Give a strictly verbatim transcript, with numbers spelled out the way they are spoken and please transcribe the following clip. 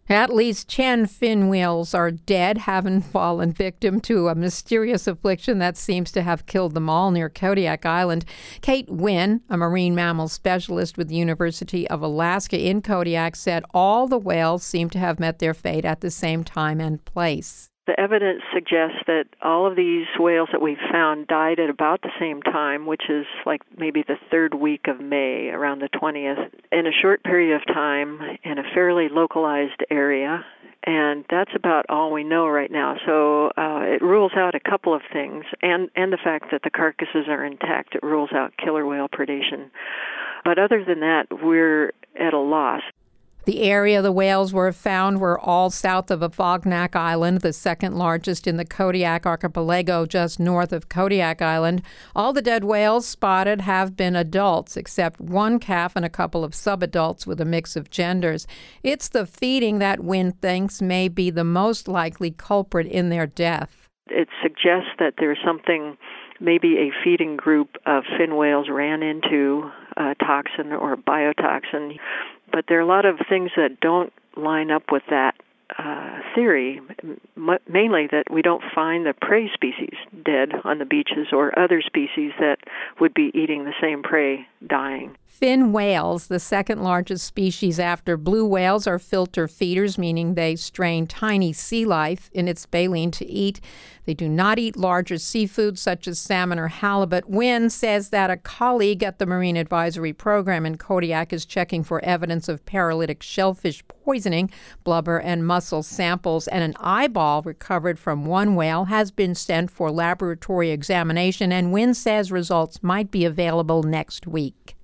At least ten fin whales are dead, having fallen victim to a mysterious affliction that seems to have killed them all near Kodiak Island. Kate Wynn, a marine mammal specialist with the University of Alaska in Kodiak, said all the whales seem to have met their fate at the same time and place. The evidence suggests that all of these whales that we've found died at about the same time, which is like maybe the third week of May, around the twentieth, in a short period of time in a fairly localized area. And that's about all we know right now. So uh, it rules out a couple of things, and, and the fact that the carcasses are intact. It rules out killer whale predation. But other than that, we're at a loss. The area the whales were found were all south of Afognak Island, the second largest in the Kodiak archipelago, just north of Kodiak Island. All the dead whales spotted have been adults, except one calf and a couple of subadults with a mix of genders. It's the feeding that Wynn thinks may be the most likely culprit in their death. It suggests that there's something, maybe a feeding group of fin whales ran into a toxin or biotoxin. But there are a lot of things that don't line up with that uh, theory, m- mainly that we don't find the prey species dead on the beaches or other species that would be eating the same prey dying. Fin whales, the second largest species after blue whales, are filter feeders, meaning they strain tiny sea life in its baleen to eat. They do not eat larger seafood such as salmon or halibut. Wynn says that a colleague at the Marine Advisory Program in Kodiak is checking for evidence of paralytic shellfish poisoning. Blubber and mussel samples and an eyeball recovered from one whale has been sent for laboratory examination, and Wynn says results might be available next week.